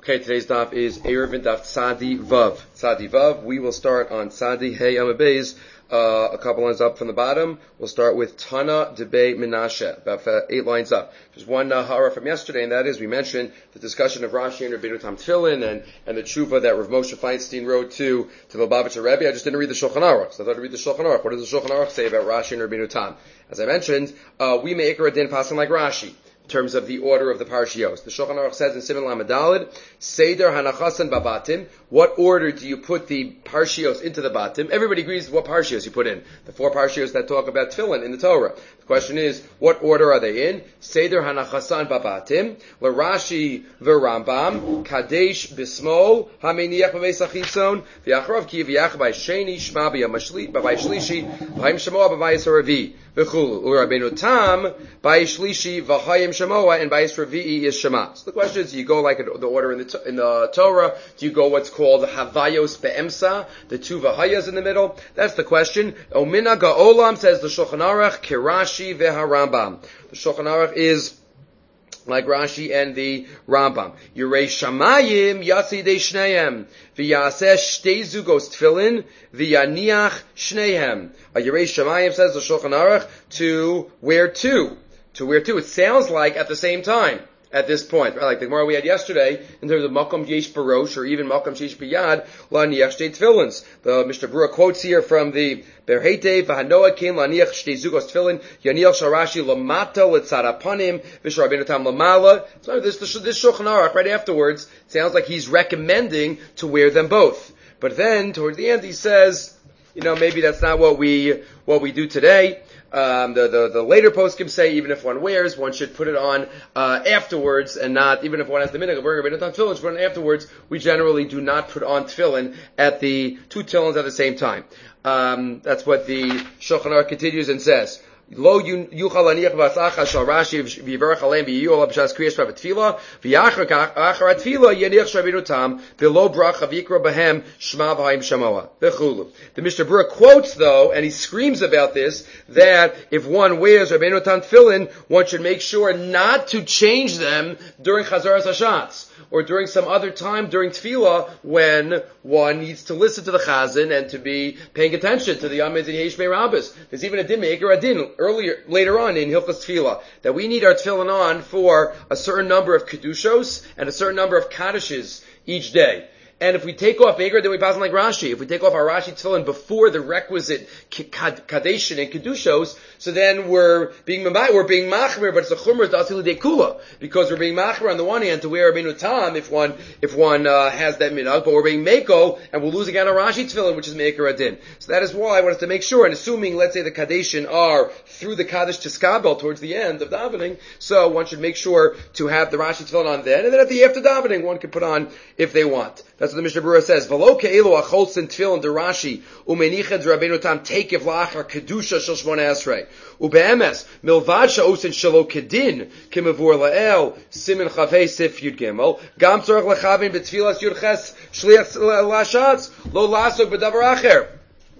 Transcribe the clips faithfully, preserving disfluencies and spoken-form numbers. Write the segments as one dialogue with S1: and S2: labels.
S1: Okay, today's daf is Erevin daf Tzadi Vav. Tzadi Vav. We will start on Tzadi Hey Amabez. Uh, a couple lines up from the bottom. We'll start with Tana Debei Menashe, about uh, eight lines up. There's one uh, hara from yesterday, and that is we mentioned the discussion of Rashi and Rabbeinu Tam Tefillin and, and the tshuva that Rav Moshe Feinstein wrote to to the Lubavitcher Rebbe. I just didn't read the Shulchan Aruch, so I thought to read the Shulchan Aruch. What does the Shulchan Aruch say about Rashi and Rabbeinu Tam? As I mentioned, uh, we make a din passing like Rashi in terms of the order of the parshios. The Shulchan Aruch says in Siman Lamed Daled, Seder Hanachasan Babatim. What order do you put the parshios into the batim? Everybody agrees what parshios you put in. The four parshios that talk about tefillin in the Torah. The question is, what order are they in? Seder Hanachasan Babatim, L'Rashi V'Rambam, Kadesh B'Smol, Hameniach B'Beis HaChitzon, V'Yachrav Ki V'Yach B'Bay Sheni, Shma B'Bay Shlishi, V'Hayim Shemoah B'Bay Saravi, V'Chulu, U'Rabbeinu Tam, B'Bay Shlishi, V'Hayim Shemoah, and B'Bay Saravi is Shema. So the question is, do you go like the order in the, in the Torah? Do you go what's called Havayos Be'emsa, the two Vahayas in the middle? That's the question. Omina Ga'olam, says the Shulchan Aruch, Kirashi Ve'harambam. The Shulchan Aruch is like Rashi and the Rambam. Yirei Shamayim Yatzidei Shneim V'yaseh Shtei Zugos Tefillin V'yaniach Shnehem. A Yirei Shamayim, says the Shulchan Aruch, to wear two. To wear two. It sounds like at the same time. At this point, right? Like the Gemara we had yesterday, in terms of Makom Yesh Barosh, or even Makom Yesh Biyad, Laniach Shtei Tefillins. The Mishnah Berurah quotes here from the Berhete, V'hanoah Kin Laniach Shtei Zugos Tefillin, Yaniach Sharashi Lamata L'tzarapanim, V'shar Rabbeinu Tam Lamala. So this, this, this Shulchan Aruch, right afterwards, sounds like he's recommending to wear them both. But then, towards the end, he says, you know, maybe that's not what we, what we do today. Um, the, the, the later poskim say even if one wears, one should put it on uh, afterwards, and not, even if one has the minhag of wearing a tefillin, should put it on afterwards. We generally do not put on tefillin at the two tefillins at the same time. Um, that's what the Shulchan Aruch continues and says. Lo yuchal aniach v'asacha shal Rashi v'yivarach aleim v'yiyol b'shas kriyas v'tefila v'yachar achar tefila yaniach Rabbeinu Tam below bracha v'yikra b'hem shma v'hayim shamoah v'chulu. The Mishnah Berurah quotes though, and he screams about this, that if one wears Rabbeinu Tam tefillin, one should make sure not to change them during Chazaras Hashatz, or during some other time during tefillah when one needs to listen to the chazan and to be paying attention to the Amid and Yesh Rabbis. There's even a din maker a din earlier later on in Hilchos Tefillah that we need our tefillin on for a certain number of kedushos and a certain number of kaddishes each day. And if we take off Eger, then we pass on like Rashi. If we take off our Rashi tefillin before the requisite kadeshin and kedushos, so then we're being we're being machmer, but it's a chumrah d'asil dekula, because we're being machmer on the one hand to wear Rabbeinu Tam if one if one uh, has that minhag, but we're being meko and we'll lose again our Rashi tefillin, which is meker adin. So that is why I want us to make sure. And assuming, let's say, the kadeshin are through the kaddish to skabel towards the end of davening, so one should make sure to have the Rashi tefillin on then, and then at the after davening one can put on if they want. That's what the Mishnah Berurah says. V'lo ke'elu acholzin tefillin de Rashi u'meniched Rabbeinu Tam tekev la'achar kedusha shel shmona esrei u'be'emes milvad sha'osin shelo kedin k'mevur la'el simin chavei sif yud gimel gam tzorach lechavin b'tfilas yud ches shliach la'ashatz lo la'asok b'davar acher.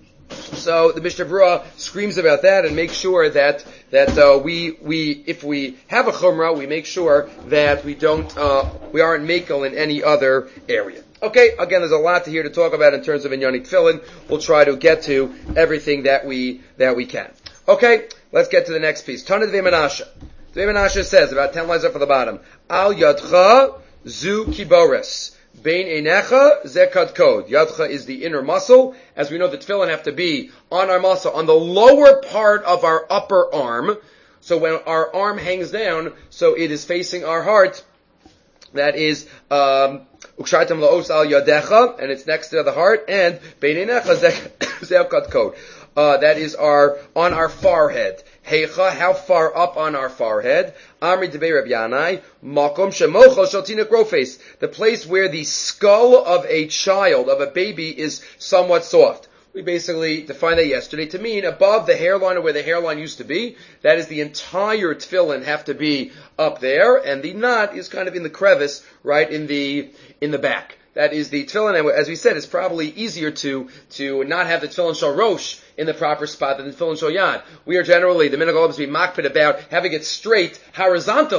S1: So the Mishnah Berurah screams about that and makes sure that that uh, we we if we have a chumrah, we make sure that we don't uh, we aren't makel in any other area. Okay, again, there's a lot to here to talk about in terms of Inyanik Tefillin. We'll try to get to everything that we that we can. Okay, let's get to the next piece. Tana Dvei Menashe. Dvei Menashe says, about ten lines up at the bottom, Al Yadcha Zu Kibores. Bein Einecha Zekad Kod. Yadcha is the inner muscle. As we know, the tefillin have to be on our muscle, on the lower part of our upper arm. So when our arm hangs down, so it is facing our heart. That is, um, Ukshaitam Laos Al Yadecha, and it's next to the heart, and Bein Einecha Zekad Kod. Uh, that is our, on our forehead. Heicha, how far up on our forehead? Amri Debei Reb Yanai, Makom Shemocho Shaltina Grofes, the place where the skull of a child, of a baby, is somewhat soft. We basically defined that yesterday to mean above the hairline or where the hairline used to be. That is the entire tefillin have to be up there, and the knot is kind of in the crevice, right in the in the back. That is the tefillin, and as we said, it's probably easier to to not have the tefillin shal rosh in the proper spot than the tefillin shal yad. We are generally, the minhag is to be makpid about having it straight horizontally,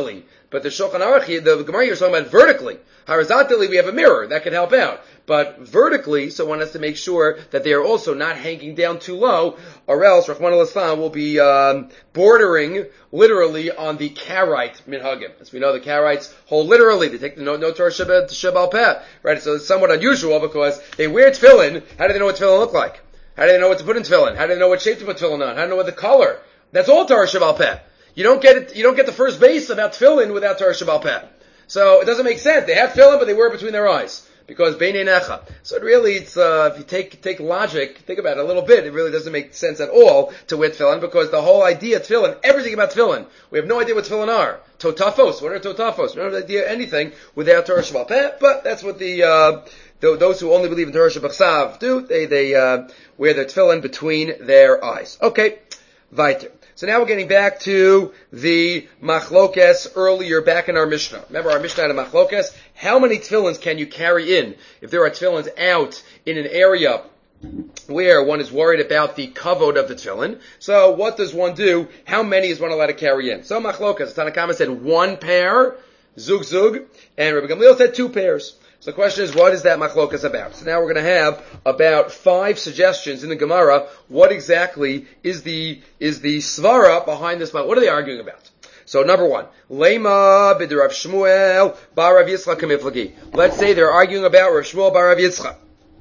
S1: But the Shulchan Aruch, the Gemara you're talking about vertically. Horizontally, we have a mirror that could help out. But vertically, so one has to make sure that they are also not hanging down too low, or else Rahman al-Islam will be um, bordering literally on the Karaite minhagim. As we know, the Karaites hold literally. They take the no, no Torah Shebal Peh, right? So it's somewhat unusual because they wear tefillin. How do they know what tefillin look like? How do they know what to put in tefillin? How do they know what shape to put tefillin on? How do they know what the color? That's all Torah Shebal Peh. You don't get it, you don't get the first base about tefillin without Torah Shebal Peh. So it doesn't make sense. They have tefillin, but they wear it between their eyes. Because Beinei Necha. So it really, it's, uh, if you take, take logic, think about it a little bit, it really doesn't make sense at all to wear tefillin, because the whole idea of tefillin, everything about tefillin, we have no idea what tefillin are. Totafos, what are totafos? We don't have idea anything without Torah Shebal Peh, but that's what the, uh, those who only believe in Torah Shebachsav do, they, they, uh, wear their tefillin between their eyes. Okay. Weiter. So now we're getting back to the machlokes earlier back in our Mishnah. Remember our Mishnah had a machlokes? How many tefillins can you carry in if there are tefillins out in an area where one is worried about the kavod of the tefillin? So what does one do? How many is one allowed to carry in? So machlokes, Tanna Kama said one pair, zug zug, and Rabbi Gamliel said two pairs. So the question is, what is that machlokas about? So now we're going to have about five suggestions in the Gemara. What exactly is the is the svara behind this? What are they arguing about? So number one, Lema b'd Rav Shmuel bar Rav Yitzchak kamiflagi. Let's say they're arguing about Rav Shmuel bar Rav Yitzchak.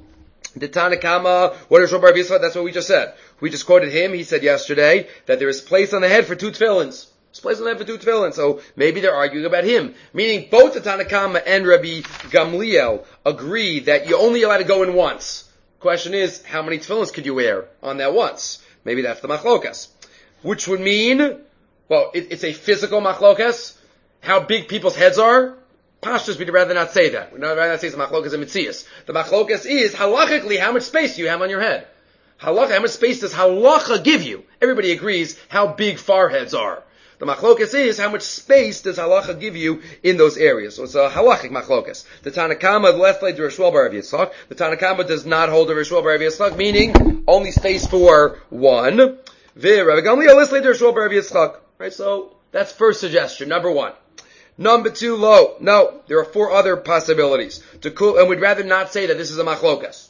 S1: The Tanna Kama, what is Rav Bar Yitzchak? That's what we just said. We just quoted him. He said yesterday that there is place on the head for two tefillins. It's place on the head for two tefillin, so maybe they're arguing about him. Meaning both the Tanna Kama and Rabbi Gamliel agree that you're only allowed to go in once. Question is, how many tefillins could you wear on that once? Maybe that's the machlokas. Which would mean, well, it, it's a physical machlokas. How big people's heads are? Pashtus, we'd rather not say that. We'd rather not say it's a machlokas and mitzias. The machlokas is, halachically, how much space do you have on your head? Halacha, how much space does halacha give you? Everybody agrees how big foreheads are. The machlokas is how much space does halacha give you in those areas. So it's a halachic machlokas. The Tanna Kama, the left leg to Rav Shmuel bar Rav Yitzchak. The Tanna Kama does not hold a Rav Shmuel bar Rav Yitzchak, meaning only space for one. Ve Rabbi Gamliel left leg to Rav Shmuel bar Rav Yitzchak. Right, so that's first suggestion, number one. Number two, low. No, there are four other possibilities. To cool, and we'd rather not say that this is a machlokas.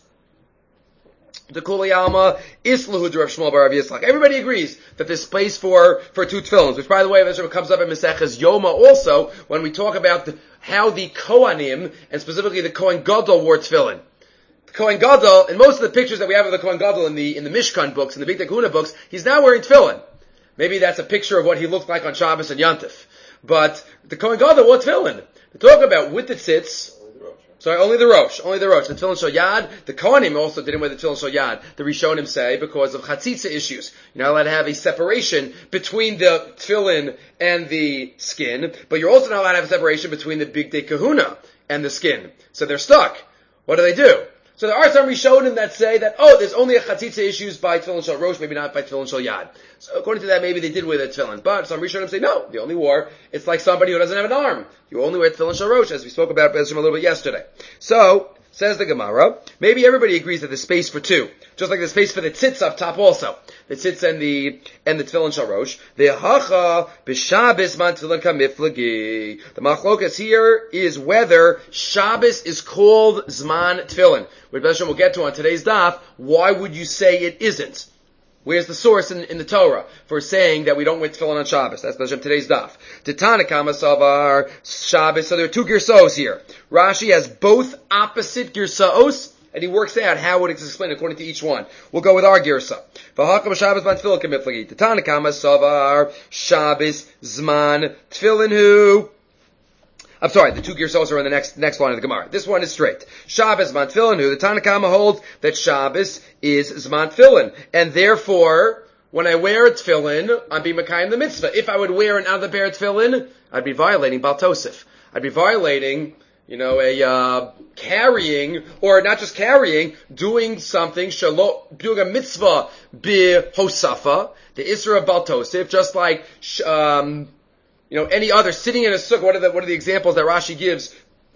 S1: The Kuli Alma Islahu Rav Shmuel bar Rav Yitzchak. Everybody agrees that there's space for, for two tefillins, which by the way, this comes up in Maseches Yoma also, when we talk about the, how the Kohanim, and specifically the Kohen Gadol wore tefillin. The Kohen Gadol, in most of the pictures that we have of the Kohen Gadol in the, in the Mishkan books, in the Big Kahuna books, he's now wearing tefillin. Maybe that's a picture of what he looked like on Shabbos and Yantif. But the Kohen Gadol wore tefillin. They talk about with the tzitz, sorry, only the Rosh, only the Rosh. The Tefillin Shel Yad, the Kohanim also didn't wear the Tefillin Shel Yad. The Rishonim say because of Chatzitza issues. You're not allowed to have a separation between the Tefillin and the skin, but you're also not allowed to have a separation between the Big Day Kahuna and the skin. So they're stuck. What do they do? So there are some Rishonim that say that, oh, there's only a Chatzitza issues by Tefillin Shel Rosh, maybe not by Tefillin Shel Yad. So according to that, maybe they did wear the Tefillin. But some Rishonim say, no, they only wore, it's like somebody who doesn't have an arm. You only wear Tefillin Shel Rosh, as we spoke about Bezrim a little bit yesterday. So, says the Gemara, maybe everybody agrees that there's space for two. Just like there's space for the tzitz up top also. The tzitz and the, and the Tefillin Shel Rosh. The hacha b'Shabbos man tefillin kamiflagi. The machlokas here is whether Shabbos is called Zman Tefillin. Which we'll get to on today's daf. Why would you say it isn't? Where's the source in, in the Torah for saying that we don't wear tefillin on Shabbos? That's today's daf. Titana Kama Savar Shabbos. So there are two girsaos here. Rashi has both opposite girsaos, and he works out how it is explained according to each one. We'll go with our girsa. V'hakam Shabbos man tefillin kamiflagi. Titana Kama Savar Shabbos Zman Tefillin hu. I'm sorry, the two girsos are in the next next line of the Gemara. This one is straight. Shabbos Zman Tefillin hu. The Tanna Kama holds that Shabbos is Zman Tefillin. And therefore, when I wear a tefillin, I'm being Mekayim the mitzvah. If I would wear an other pair of tefillin, I'd be violating Bal Tosef. I'd be violating, you know, a, uh, carrying, or not just carrying, doing something, shalo, doing a mitzvah bi hosafa, the Isra of Bal Tosef, just like, um, you know, any other, sitting in a sukkah. What are the, what are the examples that Rashi gives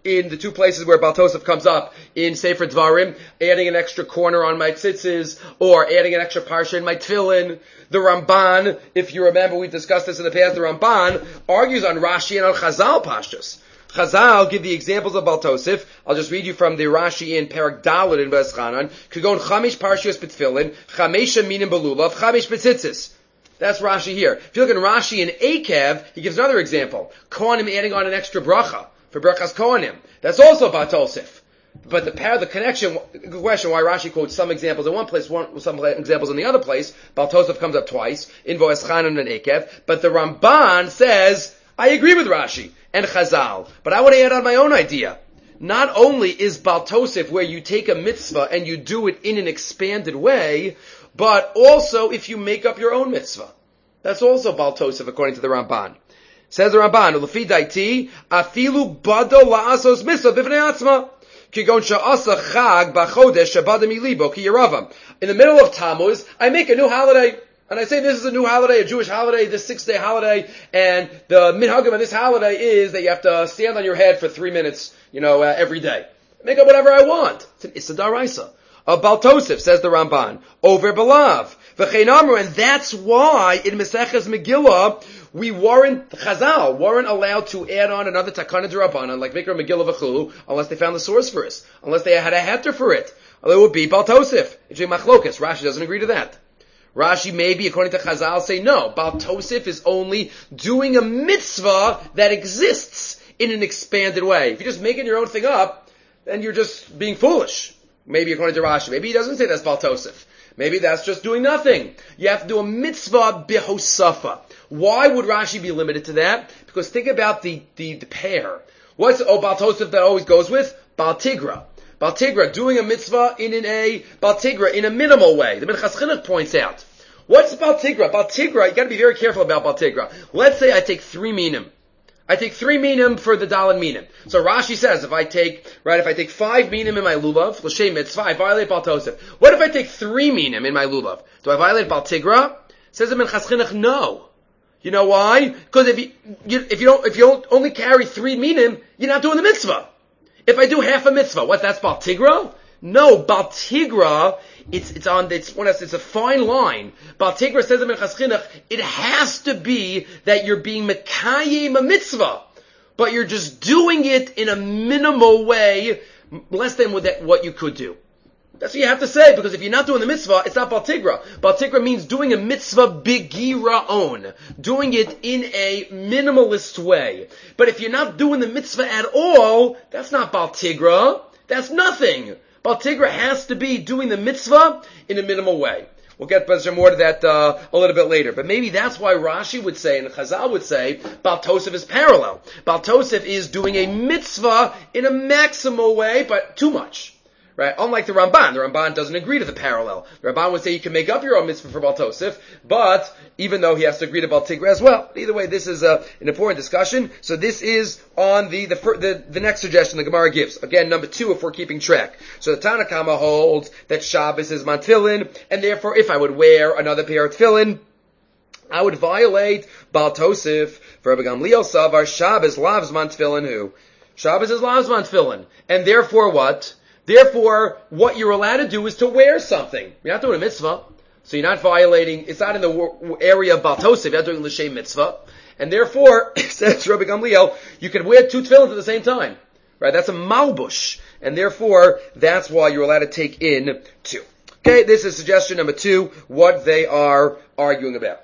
S1: in the two places where Baal Tosef comes up in Sefer Dvarim, adding an extra corner on my tzitzis, or adding an extra parsha in my tefillin. The Ramban, if you remember, we discussed this in the past, the Ramban argues on Rashi and on Chazal pashtus. Chazal give the examples of Baal Tosef. I'll just read you from the Rashi in Perek Daled in Veschanan. Kugon chamish parshiyos b'tefillin, chamesha minim belulav, chamish b'tzitzis. That's Rashi here. If you look in Rashi in Akev, he gives another example. Kohanim adding on an extra bracha for brachas Kohanim. That's also Baal Tosef. But the pair, the connection, good question why Rashi quotes some examples in one place, one, some examples in the other place. Baal Tosef comes up twice, in Veschanan and Akev. But the Ramban says, I agree with Rashi and Chazal, but I want to add on my own idea. Not only is Baal Tosef where you take a mitzvah and you do it in an expanded way, but also if you make up your own mitzvah. That's also Baal Tosef according to the Ramban. Says the Ramban, Ulefi daiti, afilu bado la'asos mitzvah b'fnei atzma. Kigon sha'asa chag b'chodesh shabada milibo ki yeravam. In the middle of Tammuz, I make a new holiday. And I say this is a new holiday, a Jewish holiday, this six-day holiday, and the minhagim of this holiday is that you have to stand on your head for three minutes, you know, uh, every day. Make up whatever I want. It's an Issa Daraisa. A Baal Tosef, says the Ramban, over Belav. V'chein and that's why in Maseches Megillah, we weren't, Chazal, weren't allowed to add on another Takana D'Rabbanan, like Mikra Megillah V'chulu, unless they found the source for it. Unless they had a heter for it. It would be Baal Tosef. It's a Machlokas. Rashi doesn't agree to that. Rashi maybe, according to Chazal, say no. Baal Tosef is only doing a mitzvah that exists in an expanded way. If you're just making your own thing up, then you're just being foolish. Maybe according to Rashi. Maybe he doesn't say that's Baal Tosef. Maybe that's just doing nothing. You have to do a mitzvah bihosafa. Why would Rashi be limited to that? Because think about the, the, the pair. What's oh, Baal Tosef that always goes with? Baal Tigra. Baal Tigra, doing a mitzvah in an a, Baal Tigra, in a minimal way. The Minchas Chinuch points out. What's Baal Tigra? Baal Tigra, you gotta be very careful about Baal Tigra. Let's say I take three minim. I take three minim for the daled minim. So Rashi says, if I take, right, if I take five minim in my lulav, l'shem mitzvah, I violate Baal Tosef. What if I take three minim in my lulav? Do I violate Baal Tigra? Says the Minchas Chinuch, no. You know why? Because if you, you, if you don't, if you don't only carry three minim, you're not doing the mitzvah. If I do half a mitzvah, what, that's Baal Tigra? No, Baal Tigra, it's, it's on, it's, it's a fine line. Baal Tigra says in Minchas Chinuch, it has to be that you're being mekayim a mitzvah, but you're just doing it in a minimal way, less than what, that, what you could do. That's what you have to say, because if you're not doing the mitzvah, it's not Baal Tigra. Baal Tigra means doing a mitzvah bigira on, doing it in a minimalist way. But if you're not doing the mitzvah at all, that's not Baal Tigra. That's nothing. Baal Tigra has to be doing the mitzvah in a minimal way. We'll get more to that uh, a little bit later. But maybe that's why Rashi would say, and Chazal would say, Baal Tosef is parallel. Baal Tosef is doing a mitzvah in a maximal way, but too much. Right? Unlike the Ramban. The Ramban doesn't agree to the parallel. The Ramban would say you can make up your own mitzvah for Baal Tosef, but even though he has to agree to Baal Tigra as well. Either way, this is uh, an important discussion. So this is on the the, the the next suggestion the Gemara gives. Again, number two, if we're keeping track. So the Tanna Kama holds that Shabbos is man tefillin, and therefore if I would wear another pair of tefillin, I would violate Baal Tosef. For Rabbi Gamliel Savar, Shabbos lavs man tefillin who? Shabbos is lavs man tefillin. And therefore what? Therefore, what you're allowed to do is to wear something. You're not doing a mitzvah. So you're not violating, it's not in the area of Baal Tosef, you're not doing l'shem mitzvah. And therefore, says Rabbi Gamliel, you can wear two tefillins at the same time. Right? That's a malbush. And therefore, that's why you're allowed to take in two. Okay, this is suggestion number two, what they are arguing about.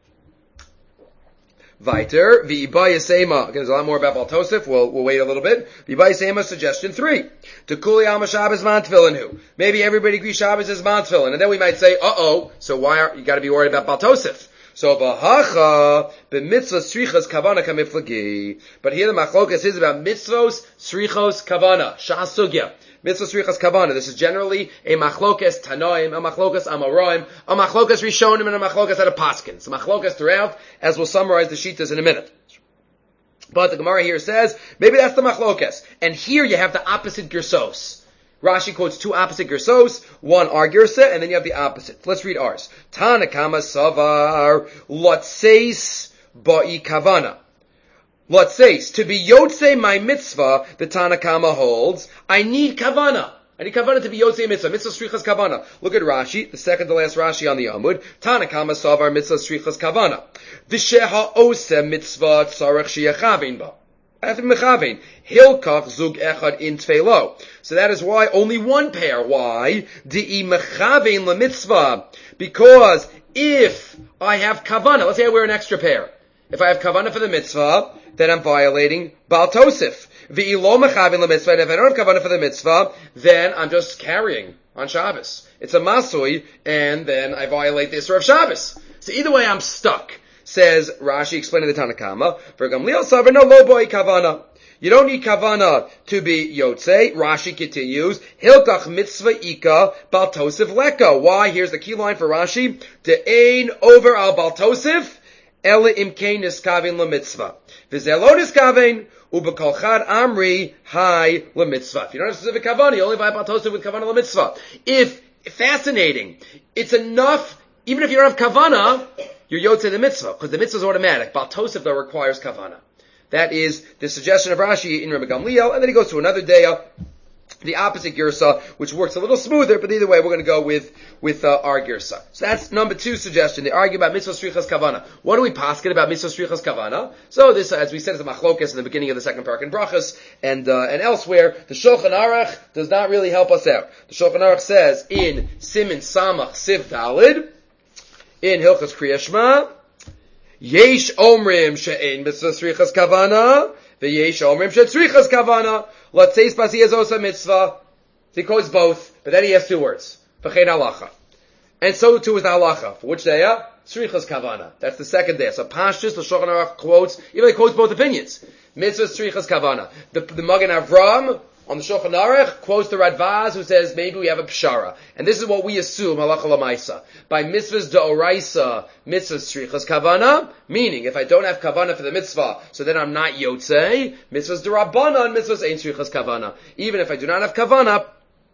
S1: Weiter, v'ibay yisema. Again, there's a lot more about Baal Tosef. We'll, we'll wait a little bit. V'ibay yisema, suggestion three. To kuli alma Shabbos man tefillin who. Maybe everybody agrees Shabbos is man tefillin. And then we might say, uh-oh, so why are, you gotta be worried about Baal Tosef. So, v'hacha, b'mitzvah srichos kavana kamiflagi. But here the machlokas is about mitzvos srichos kavana. Sha'asugya. Mitzvah srichas kavana. This is generally a machlokas tanoim, a machlokas amoraim, a machlokas rishonim, and a machlokas at a paskin. So machlokas throughout, as we'll summarize the shitas in a minute. But the Gemara here says, maybe that's the machlokas. And here you have the opposite gersos. Rashi quotes two opposite gersos, one our gersa, and then you have the opposite. Let's read ours. Tanakama savar lotseis ba'i kavana. let's say, to be Yotze my mitzvah, the Tanna Kama holds, I need kavana. I need kavana to be Yotze mitzvah. Mitzvah strichas kavana. Look at Rashi, the second to last Rashi on the Amud. Tanna Kama savar mitzvah strichas kavana. V'sheha ose mitzvah tzarech sheyachavin ba. I have to be mechavein. Hilkach zug echad in tfeilo. So that is why only one pair. Why? Di'i mechavein la mitzvah. Because if I have kavana, let's say I wear an extra pair. If I have kavana for the mitzvah, then I'm violating Baal Tosif. V'i lo mechavein la mitzvah. And if I don't have kavana for the mitzvah, then I'm just carrying on Shabbos. It's a masui, and then I violate the Isra of Shabbos. So either way, I'm stuck. Says Rashi, explaining the Tanna Kama, for Gamliel Savar, no lo boy kavana. You don't need kavana to be Yotze. Rashi continues, Hilkach mitzvah ika Baal Tosif leka. Why? Here's the key line for Rashi. De'ein over al Baal Tosif, ele imkein niskavin la mitzvah. V'zeh lo niskavin, ubekol chad amri hai la mitzvah. If you don't have specific kavana, you only buy Baal Tosif with kavana la mitzvah. If, fascinating, it's enough, even if you don't have kavana, you're Yotze the mitzvah, because the mitzvah is automatic. Baal Tosif, though, requires kavana. That is the suggestion of Rashi in Rabbi Gamliel, and then he goes to another day, the opposite girsa, which works a little smoother, but either way, we're going to go with, with, uh, our girsa. So that's number two suggestion. They argue about mitzvah strichas kavana. What do we paskin about mitzvah strichas kavana? So this, uh, as we said, is a machlokas in the beginning of the second parak in Brachas, and, uh, and elsewhere, the Shulchan Aruch does not really help us out. The Shulchan Aruch says in Simin Samach Siv Dalid, in Hilchas Kriya Shema, Yesh Omrim she'ein mitzvah tzrichas kavana, v'yesh Omrim she'tzrichas kavana. Let's say spasi is also mitzvah. So he quotes both, but then he has two words. V'chein halacha. And so too is the halacha. For which day? Tzrichas kavana. That's the second day. So Pashtus, the Shulchan Aruch quotes, even he quotes both opinions. Mitzvah tzrichas kavana. The, the Magen Avram, on the Shulchan Aruch, quotes the Radvaz, who says maybe we have a pshara. And this is what we assume, halacha lamaisa. By mitzvahs da'oraisa, mitzvahs strichas kavana, meaning if I don't have kavana for the mitzvah, so then I'm not yotzei, mitzvahs da'rabbanan, mitzvahs ain't strichas kavana. Even if I do not have kavana,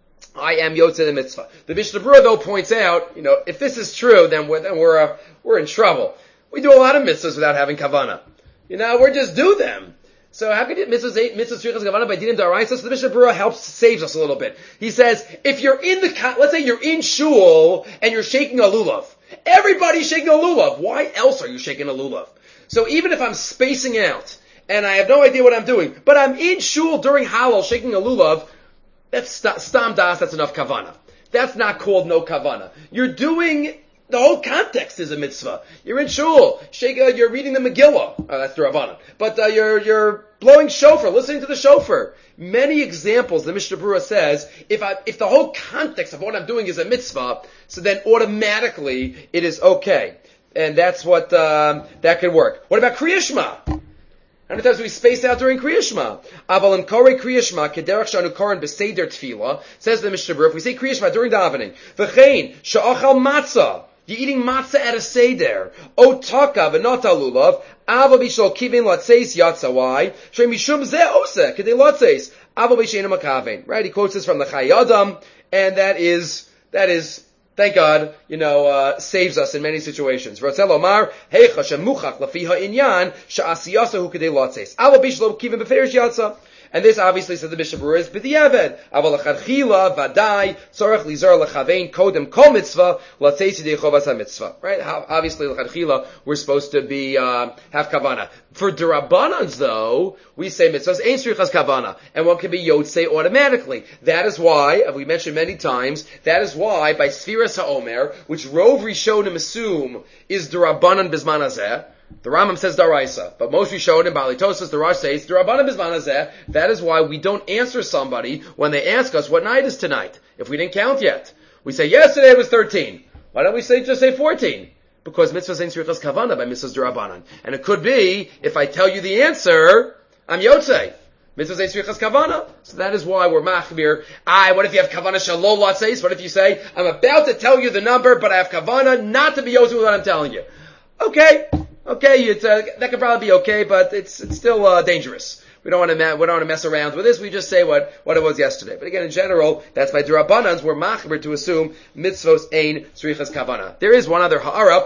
S1: I am yotzei the mitzvah. The Mishnah Berurah, though, points out, you know, if this is true, then we're, then we're, uh, we're in trouble. We do a lot of mitzvahs without having kavana. You know, we just do them. So how could you mitzvahs eight mitzvahs strichas kavana by dinim da'oraisa? So the Mishnah Berurah helps saves us a little bit. He says if you're in the let's say you're in shul and you're shaking a lulav, everybody's shaking a lulav. Why else are you shaking a lulav? So even if I'm spacing out and I have no idea what I'm doing, but I'm in shul during Hallel shaking a lulav, that's stam das. That's enough kavana. That's not called no kavana. You're doing. The whole context is a mitzvah. You're in shul, shake, uh, you're reading the Megillah. Uh, that's the Rabbanan. But uh, you're you're blowing shofar, listening to the shofar. Many examples. The Mishnah Berurah says if I if the whole context of what I'm doing is a mitzvah, so then automatically it is okay, and that's what um, that can work. What about Kriya Shema? How many times do we space out during Kriya Shema? Aval im korei Kriya Shema kederach shanu koren b'seder tefillah, says the Mishnah Berurah. If we say Kriya Shema during davening, v'chein she'achal matzah. You're eating matzah at a seder. O taka v'not alulav. Ava b'shol kivin latzeis yatsa. Why? Shrei mishum zeh oseh kedei latzeis. Ava b'sheinu makavein. Right? He quotes this from the Chayei Adam, and that is that is thank God, you know, uh, saves us in many situations. Rotzel Omar heicha shemuchach lafiha inyan she'asiyasa hu kedei latzeis. Ava b'shol kivin b'ferish yatsa. And this obviously said the Mishnah Berurah is b'diavad. Aval l'chadchila vadai tzorach lizar l'chavein kodem kol mitzvah latzeis yidei chovas ha-mitzvah. Right? Obviously l'chadchila we're supposed to be uh, have kavana. For d'rabbanans though, we say mitzvahs ain't strichas kavana, and one can be yotzei automatically. That is why, as we mentioned many times, that is why by Sfiras HaOmer, which Rov Rishonim assume is d'rabbanan bizman hazeh. The Rambam says daraisa, but most Rishonim, Baalei Tosfos, the Rosh says d'rabbanan bizman hazeh. That is why we don't answer somebody when they ask us what night is tonight, if we didn't count yet. We say yesterday it was thirteen. Why don't we say just say fourteen? Because mitzvahs ain't strichas kavana by mitzvahs d'rabbanan, and it could be if I tell you the answer, I'm yotzei. Mitzvahs ain't strichas kavana, so that is why we're machmir. I. What if you have kavana shalol latzeis? What if you say I'm about to tell you the number, but I have kavana not to be yotzei with what I'm telling you? Okay. Okay, it's, uh, that could probably be okay, but it's, it's still, uh, dangerous. We don't want to, me- we don't want to mess around with this. We just say what, what it was yesterday. But again, in general, that's by d'rabbanans, we're machmer to assume mitzvos ein tzrichas kavana. There is one other ha'ara,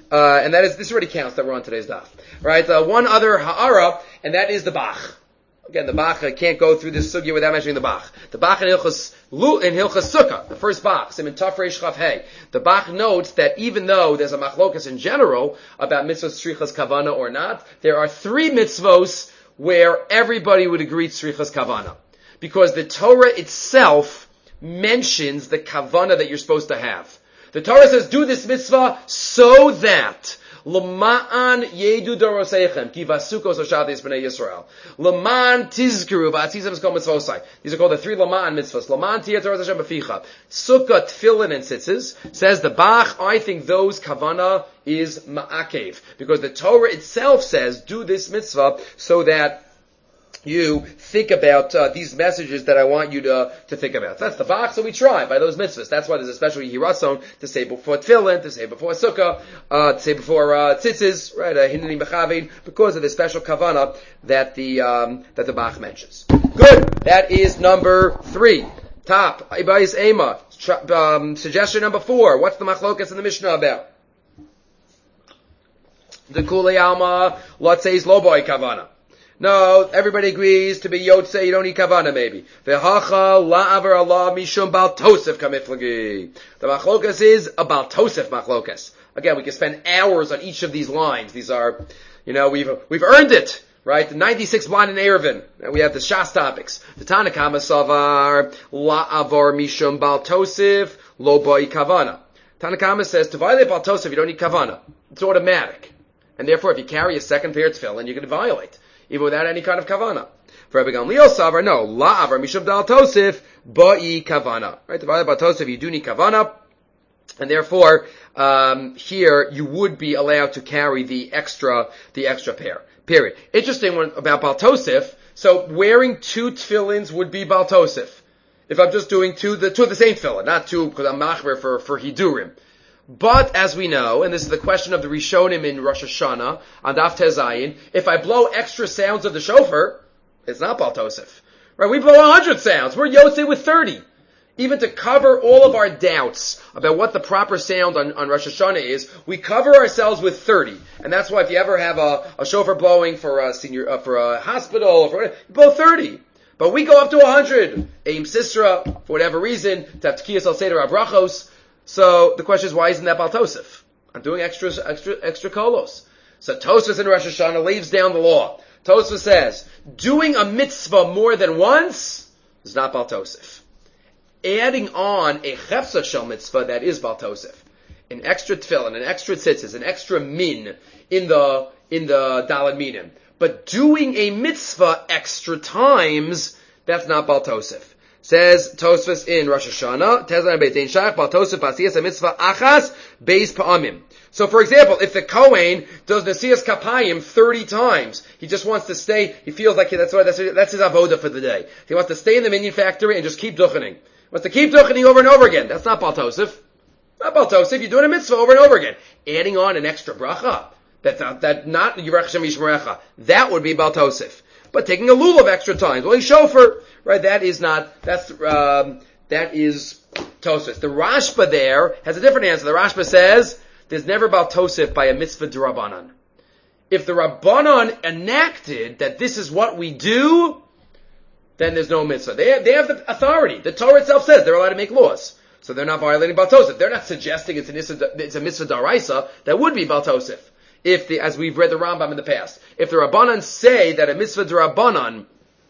S1: uh, and that is, this already counts that we're on today's daf. Right, uh, one other ha'ara, and that is the Bach. Again, the Bach, I can't go through this sugya without mentioning the Bach. The Bach in Hilchas, in Hilchas Sukkah, the first Bach, Siman Taf Reish Chaf Hey. The Bach notes that even though there's a machlokas in general about mitzvot tzrichas kavana or not, there are three mitzvos where everybody would agree tzrichas kavana. Because the Torah itself mentions the kavana that you're supposed to have. The Torah says, do this mitzvah so that L'ma'an yedu doroseichem ki vasukos oshatis b'nei Yisrael. L'ma'an tizkuru v'atzizem skol mitzvosai. These are called the three L'ma'an mitzvahs. L'ma'an tiyat Torah Hashem b'ficha. Sukkah, tefillin, and tzitzis. Says the Bach, I think those kavana is ma'akev. Because the Torah itself says, do this mitzvah so that you think about uh, these messages that I want you to to think about. So that's the Bach, so we try by those mitzvahs. That's why there's a special Yehiratzon to say before Tefillin, to say before Sukkah, uh, to say before uh, Tzitzis, right? Hineni Bechavin, because of the special kavana that the um, that the Bach mentions. Good. That is number three. Top Ibayis Ema. Um, suggestion number four. What's the machlokas in the Mishnah about? The Kulei Alma Lot says lo boy kavana. No, everybody agrees to be Yotze, you don't need Kavana maybe. V'hacha la'avar Allah mishum bal tosef kamiflagi. The machlokas is a bal tosef machlokas. Again, we can spend hours on each of these lines. These are, you know, we've, we've earned it, right? The ninety-six blind in Erevin. And we have the Shas topics. The Tanakama Savar la'avar mishum bal tosef lo boi Kavana. Tanakama says, to violate bal tosef, you don't need Kavana. It's automatic. And therefore, if you carry a second pair of tefillin, you're going to violate. Even without any kind of kavana. For Rabbi Gamliel Savar, no, la'avar mishum dal tosif, ba'i kavana. Right, the violate bal tosif, you do need kavana, and therefore, um, here, you would be allowed to carry the extra, the extra pair. Period. Interesting one about bal tosif, so wearing two tefillins would be bal tosif. If I'm just doing two, the two of the same tefillin, not two, because I'm machmer for, for hidurim. But, as we know, and this is the question of the Rishonim in Rosh Hashanah, on Daf Tezayin, if I blow extra sounds of the shofar, it's not Bal Tosef. Right? We blow one hundred sounds. We're Yotze with thirty. Even to cover all of our doubts about what the proper sound on, on Rosh Hashanah is, we cover ourselves with thirty. And that's why if you ever have a, a shofar blowing for a senior, uh, for a hospital, or for, you blow thirty. But we go up to one hundred. Aim Sisra, for whatever reason, to have Tekiyas Al Seder Abrachos. So the question is, why isn't that Bal Tosef? I'm doing extra, extra, extra kolos. So Tosfos in Rosh Hashanah lays down the law. Tosfos says, doing a mitzvah more than once is not Bal Tosef. Adding on a chefsa shel mitzvah, that is Bal Tosef. An extra tefillin, an extra tzitzis, an extra min in the, in the dalad minim. But doing a mitzvah extra times, that's not Bal Tosef. Says Tosfos in Rosh Hashanah, Tezan Beit Ein Shach, Bal Tosef Asiyas a Mitzvah Achas Beis Pa'amim. So, for example, if the Kohen does Nesiyas Kapayim thirty times, he just wants to stay, he feels like that's what, that's, that's his avoda for the day. He wants to stay in the minion factory and just keep duchening. He wants to keep duchening over and over again. That's not Bal Tosef. Not Bal Tosef. You're doing a mitzvah over and over again. Adding on an extra bracha, that's not, that not Yirach Hashem Yishmerecha. That would be Bal Tosef. But taking a lulav extra times, well, shofar, right? That is not. That's um, that is Tosef. The Rashba there has a different answer. The Rashba says there's never Bal Tosef by a mitzvah d'Rabbanan. If the Rabbanan enacted that this is what we do, then there's no mitzvah. They have, they have the authority. The Torah itself says they're allowed to make laws, so they're not violating Bal Tosef. They're not suggesting it's a, it's a mitzvah d'Oraisa that would be Bal Tosef. If the, as we've read the Rambam in the past, if the Rabbanan say that a mitzvah d'Rabbanan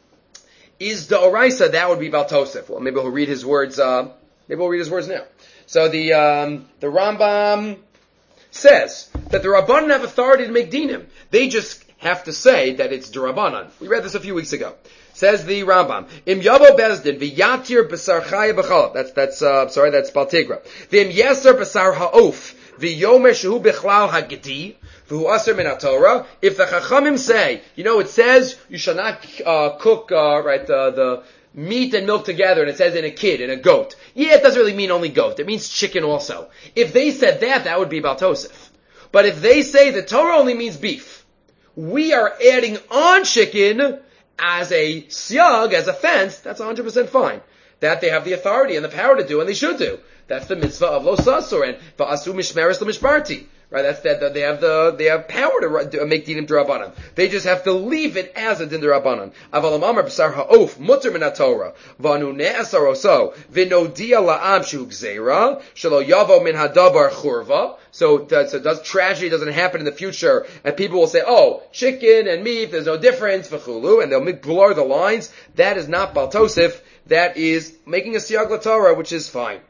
S1: is d'Oraisa, that would be Bal Tosef. Well, maybe we'll read his words, uh, maybe we'll read his words now. So the, um, the Rambam says that the Rabbanan have authority to make dinim. They just have to say that it's d'Rabbanan. We read this a few weeks ago. Says the Rambam, Im Yavo Bezdin v'yatir b'sar chaya b'chalab. That's, that's, uh, sorry, that's Bal Tigra. V'im yeser b'sar ha'of v'yomer shehu b'chlal ha'gedi. If the Chachamim say, you know, it says you shall not uh, cook uh, right uh, the meat and milk together, and it says in a kid, in a goat. Yeah, it doesn't really mean only goat. It means chicken also. If they said that, that would be Bal Tosef. But if they say the Torah only means beef, we are adding on chicken as a siyag, as a fence, that's one hundred percent fine. That they have the authority and the power to do, and they should do. That's the mitzvah of lo sasur and va'asu mishmeres l'mishparti. Right, that's that. They have the they have power to, to make dinim d'Rabbanan. They just have to leave it as a din d'Rabbanan. Avalam amar b'sar ha'of mutter min haTorah v'anu ne'asar oso v'nodia la'am shu gzeira shelo yavo min hadavar churva. So, so does tragedy doesn't happen in the future, and people will say, "Oh, chicken and meat, there's no difference v'chulu," and they'll blur the lines. That is not Bal Tosef. That is making a siyag l'Torah, which is fine.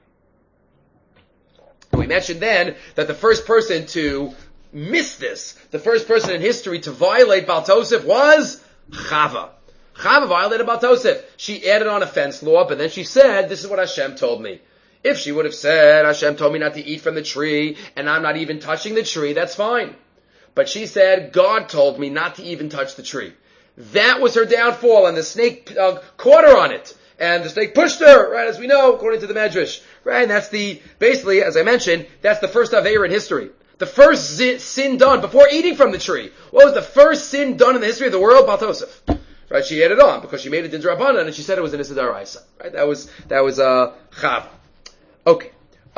S1: We mentioned then that the first person to miss this, the first person in history to violate Bal Tosef was Chava. Chava violated Bal Tosef. She added on a fence law, but then she said, "This is what Hashem told me." If she would have said, "Hashem told me not to eat from the tree, and I'm not even touching the tree," that's fine. But she said, "God told me not to even touch the tree." That was her downfall, and the snake uh, caught her on it. And the snake pushed her, right, as we know, according to the Medrash. Right, and that's the, basically, as I mentioned, that's the first Aveira in history. The first zi- sin done before eating from the tree. What was the first sin done in the history of the world? Bal Tosef. Right, she added on, because she made it din d'Rabbanan, and she said it was an Issa d'Oraisa. Right, that was, that was, uh, Chava. Okay.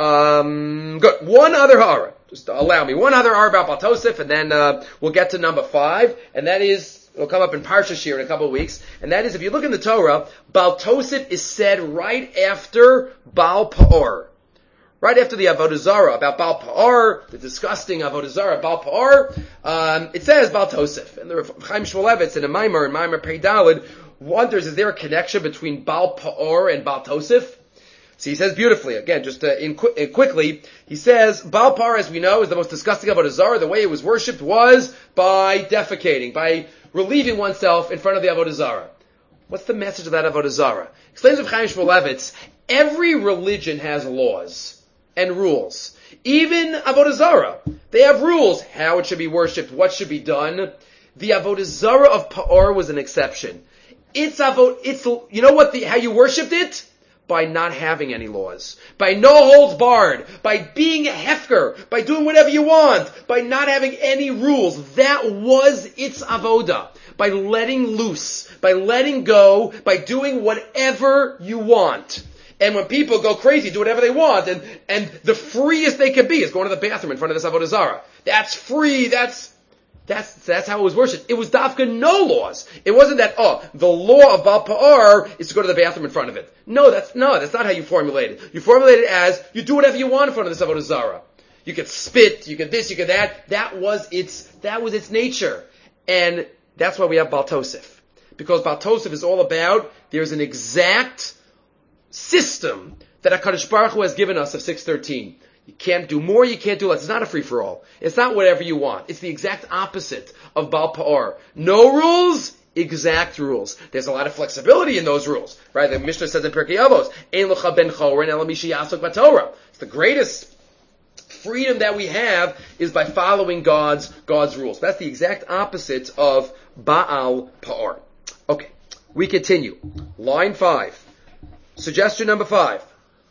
S1: Um, good. One other ha'ara. Just allow me. One other ha'ara about Bal Tosef, and then, uh, we'll get to number five, and that is, it'll come up in Parsha Shir in a couple of weeks, and that is, if you look in the Torah, Bal Tosef is said right after Baal Pa'or. Right after the Avodah Zarah, about Baal Pa'or, the disgusting Avodah Zarah, Baal Pa'or, um, it says Bal Tosef. And the Chaim Shmulevitz in a Maimer, in Maimer Pei Daled, wonders, is there a connection between Baal Pa'or and Bal Tosef? So he says beautifully, again, just uh, in, qu- in quickly, he says, Baal Pa'or, as we know, is the most disgusting Avodah Zarah. The way it was worshipped was by defecating, by relieving oneself in front of the Avodah Zarah. What's the message of that Avodah Zarah? Explains of Chaim Shmulevitz, every religion has laws and rules. Even Avodah Zarah, they have rules, how it should be worshipped, what should be done. The Avodah Zarah of Pa'or was an exception. It's Avod, it's, you know what the, how you worshipped it? By not having any laws, by no holds barred, by being a hefker, by doing whatever you want, by not having any rules. That was its avoda. By letting loose, by letting go, by doing whatever you want. And when people go crazy, do whatever they want, and, and the freest they can be is going to the bathroom in front of this avodah zarah. That's free, that's, That's, that's how it was worshipped. It was dafka no laws. It wasn't that, oh, the law of Baal Pa'or is to go to the bathroom in front of it. No, that's, no, that's not how you formulate it. You formulate it as, you do whatever you want in front of this Avodah Zarah. You could spit, you could this, you could that. That was its, that was its nature. And that's why we have Bal Tosef. Because Bal Tosef is all about, there's an exact system that HaKadosh Baruch Hu has given us of six thirteen. You can't do more, you can't do less. It's not a free-for-all. It's not whatever you want. It's the exact opposite of Baal Pa'or. No rules, exact rules. There's a lot of flexibility in those rules. Right? The Mishnah says in Pirkei Avos, Ein L'cha ben chorin ela mi sheyasok b'Torah. It's the greatest freedom that we have is by following God's, God's rules. That's the exact opposite of Baal Pa'or. Okay. We continue. Line five. Suggestion number five.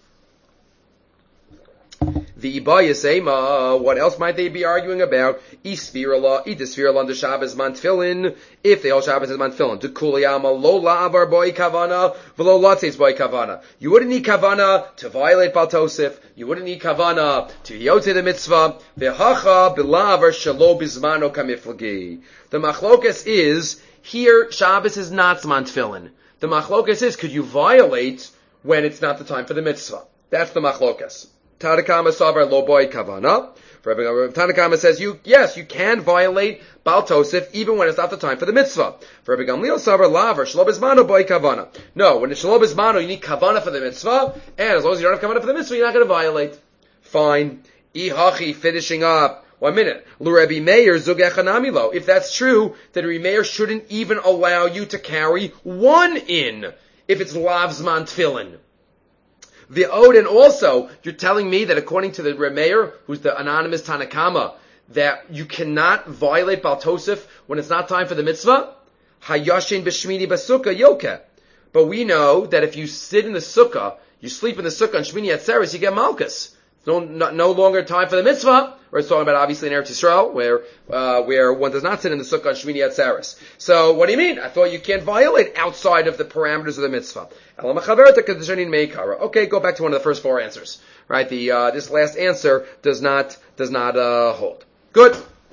S1: The Ibaya Sema, what else might they be arguing about? Isvirala, Idisvirala under Shabbos Mantfilin, if they all Shabbos is Mantfilin. Dukuliyama, lo la'avar boy kavana, v'lo latzeis boy kavana. You wouldn't need kavana to violate Bal Tosef. You wouldn't need kavana to yotze the mitzvah. V'hacha b'la'avar shalo bizmano kamiflagi. The machlokas is, here Shabbos is not Mantfilin. The machlokas is, could you violate when it's not the time for the mitzvah? That's the machlokas. Tanakama Savar Lo Boy Kavana. Tanakama says, you, yes, you can violate Bal Tosef even when it's not the time for the mitzvah. For Rabbi Gamliel Savar Lavar Shlo Bizmano Boy Kavana. No, when it's Shlo Bizmano, you need Kavana for the mitzvah, and as long as you don't have Kavana for the mitzvah, you're not going to violate. Fine. Ihachi, finishing up. One minute. L'Rebbi Meir Zugechanamilo. If that's true, then Rabbi Meir shouldn't even allow you to carry one in if it's Lav Zman Tfilin. The Odin also, you're telling me that according to the Remeir, who's the anonymous Tanakama, that you cannot violate Bal Tosef when it's not time for the mitzvah? Hayashin b'shmini b'sukkah yoke. But we know that if you sit in the sukkah, you sleep in the sukkah on Shmini Atzeres, you get malchus. It's no, no, no longer time for the mitzvah. We're talking about obviously in Eretz Yisrael, where uh, where one does not sit in the sukkah on Shmini Atzeres. So what do you mean? I thought you can't violate outside of the parameters of the mitzvah. Okay, go back to one of the first four answers. Right? The uh, this last answer does not does not uh, hold. Good.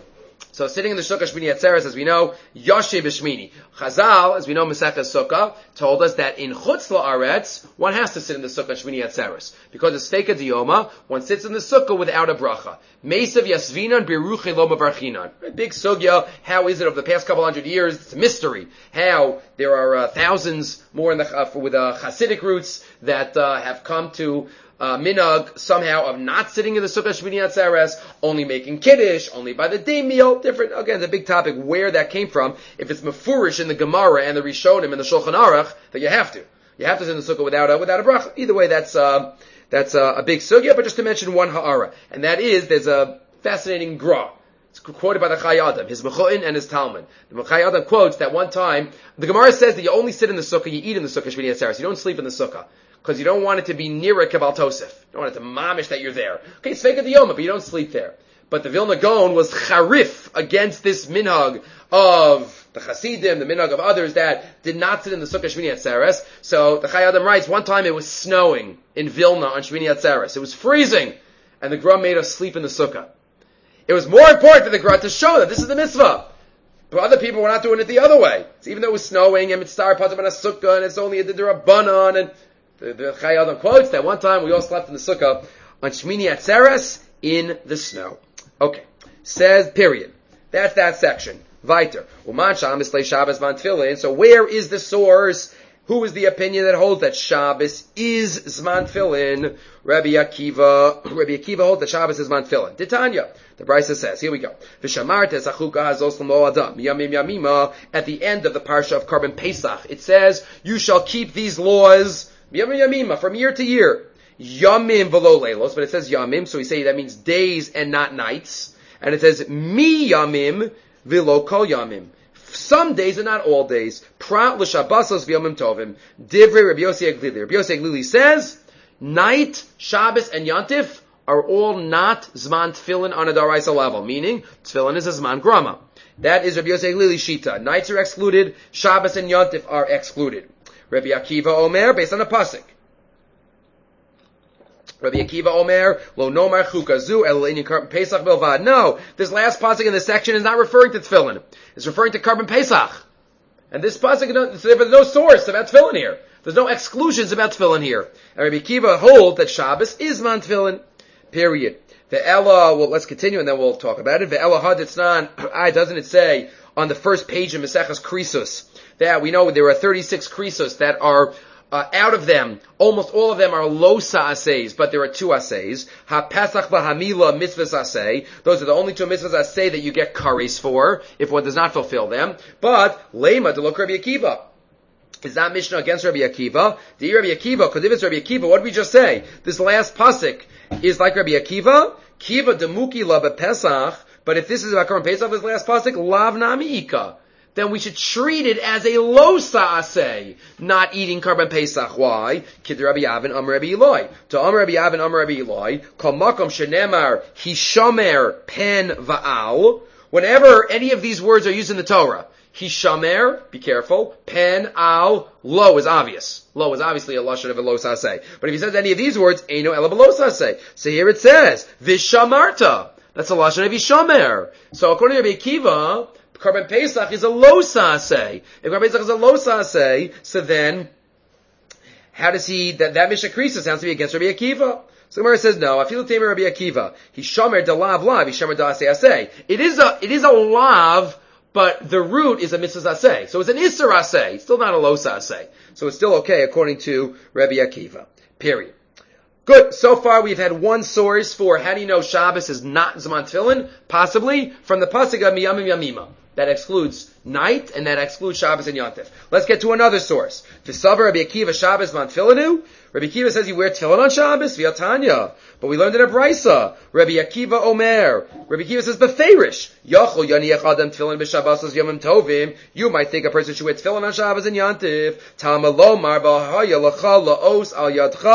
S1: So sitting in the sukkah Shmini Atzeres, as we know, Yoshe b'Shmini. Chazal, as we know, Maseches Sukkah, told us that in Chutz La'aretz, one has to sit in the sukkah Shmini Atzeres. Because it's Feika Diyoma, one sits in the sukkah without a bracha. Meisav Yasvinan Biruche Lo Mavarchinan. Big sugya, how is it over the past couple hundred years? It's a mystery. How there are uh, thousands more in the, uh, with uh, Hasidic roots that uh, have come to Uh, minhag somehow of not sitting in the sukkah Shmini Atzeres, only making kiddush, only by the day meal, different, again, the big topic, where that came from. If it's mefurish in the Gemara and the Rishonim and the Shulchan Aruch, then you have to. You have to sit in the sukkah without a, without a bracha. Either way, that's, uh, that's uh, a big sugya, but just to mention one ha'ara. And that is, there's a fascinating gra. It's quoted by the Chai Adam, his Mechu'in and his Talmud. The Chai Adam quotes that one time, the Gemara says that you only sit in the sukkah, you eat in the sukkah Shmini Atzeres, you don't sleep in the sukkah. Because you don't want it to be near a Kabal Tosef. You don't want it to mamish that you're there. Okay, it's fake at the Yoma, but you don't sleep there. But the Vilna Gaon was charif against this minhag of the Hasidim, the minhag of others that did not sit in the Sukkah Shmini Atzeres. So the Chai Adam writes, one time it was snowing in Vilna on Shmini Atzeres. It was freezing. And the Gra made us sleep in the Sukkah. It was more important for the Gra to show that this is the mitzvah. But other people were not doing it the other way. So even though it was snowing, and it's Star Patam and a Sukkah, and it's only a Didarabanan, and The, the Chai Adam quotes that one time we all slept in the sukkah on Shmini Atzeres in the snow. Okay. Says, period. That's that section. Weiter. Uman Shabbos le Shabbos van Tefillin. So where is the source? Who is the opinion that holds that Shabbos is Zman Tefillin? Rabbi Akiva. Rabbi Akiva holds that Shabbos is Zman Tefillin. Titania. The Brisa says, here we go. V'shamartes achuka hazos l'mo adam. Yamim yamima. At the end of the parsha of Karban Pesach, it says, you shall keep these laws Yamim yamima, from year to year. Yamim v'lo leilos, but it says yamim, so we say that means days and not nights. And it says mi yamim v'lo kol yamim. Some days and not all days. Prat l'shabbasos v'yamim tovim. Divrei Rabbi Yossi Aglili. Rabbi Yossi Aglili says, night, Shabbos, and Yantif are all not Zman Tefillin on a Daraisa level, meaning Tefillin is a Zman Grama. That is Rabbi Yossi Aglili Shita. Nights are excluded, Shabbos and Yantif are excluded. Rabbi Akiva Omer, based on the pasuk. Rabbi Akiva Omer, lo nomar chukazu el leinin Karban Pesach belvad. No, this last pasuk in this section is not referring to tefillin. It's referring to Karban Pesach. And this pasuk, there's no source about tefillin here. There's no exclusions about tefillin here. And Rabbi Akiva holds that Shabbos is man tefillin. Period. The Ella, well, let's continue and then we'll talk about it. The Ella haditznan, ah, doesn't it say on the first page of Maseches Krisos that we know there are thirty-six krisos that are, uh, out of them, almost all of them are losa aseis, but there are two aseis. Ha-Pesach v'hamila mitzvahs asei. Those are the only two mitzvahs asei that you get kares for, if one does not fulfill them. But, lema de look Rabbi Akiva. Is that Mishnah against Rabbi Akiva? The Rabbi Akiva, because if it's Rabbi Akiva, what did we just say? This last pasuk is like Rabbi Akiva. Kiva demuki la b'Pesach. But if this is about Karban Pesach, this last pasuk, lav nami ika. Then we should treat it as a losa asay, not eating Karban Pesach. Why? Kid Rabbi Avin Am Rabbi Eloi. To Am Rabbi Avin Am Rabbi Eloi, kol makom shenemar hishamer pen va'al. Whenever any of these words are used in the Torah, hishamer, be careful, pen, al, lo is obvious. Lo is obviously a lashon of a losa asay. But if he says any of these words, eino ela b'losa asay. So here it says, vishamarta. That's a lashon of hishamer. So according to Rabbi Akiva, Karban Pesach is a losa asay. If Karban Pesach is a losa asay, so then, how does he, that, that Mishnah Krisa sounds to be against Rabbi Akiva. So Gemara says, no, I feel the Rabbi Akiva. He shomer de lav lav, he shomer de asay asay. It is a, it is a lav, but the root is a mitzvah asay. So it's an isser asay. It's still not a losa asay. So it's still okay according to Rabbi Akiva. Period. Good. So far we've had one source for how do you know Shabbos is not Zman Tefillin? Possibly from the pasuk of Miyamim Yamima. That excludes night and that excludes Shabbos and Yantif. Let's get to another source. V'savar Rabbi Akiva Shabbos Zman Tefillinu. Rabbi Akiva says you wear tefillin on Shabbos, v'yatanya. But we learned in a brisa. Rabbi Akiva Omer. Rabbi Akiva says beferish. Yachol yaniach adam tefillin b'shabbasos yomim tovim. You might think a person should wear tefillin on Shabbos and Yantif. Tama lomar v'haya lacha laos al yadcha